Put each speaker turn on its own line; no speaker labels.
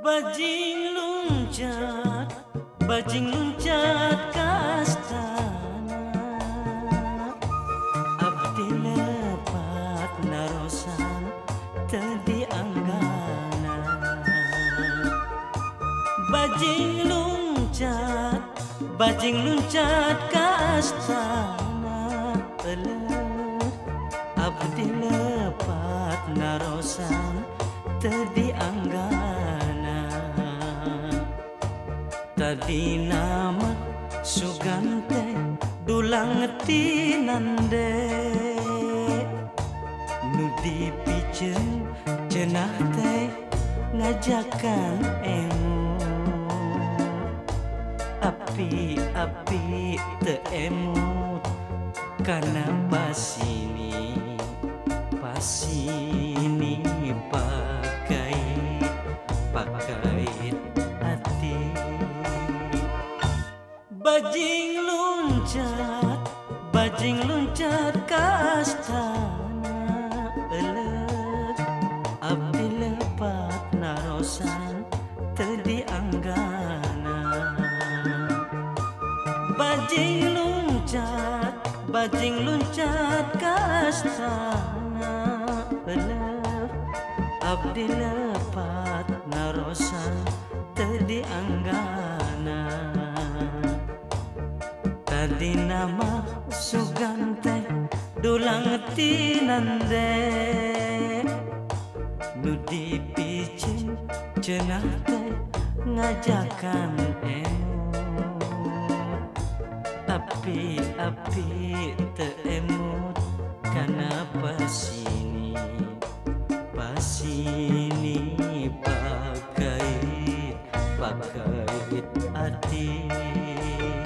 Bajing luncat kastana, abdi lepat narosan tadi anggana. Bajing luncat kastana, abdi lepat narosan tadi anggana. Tadi nama sugante dulang tinande, nu dipijen cenah teh ngajakan emu. Api teu emut kana pasini pakait hati. Bajing luncat kastana, abdi lepat narosan tadi anggana. Bajing luncat kastana, abdi lepat narosan tadi anggana. Tadi nama sugante dulang tinande, nu dipicin cenah teh ngajakan emu. Api teu emut kana pasini pakait hati.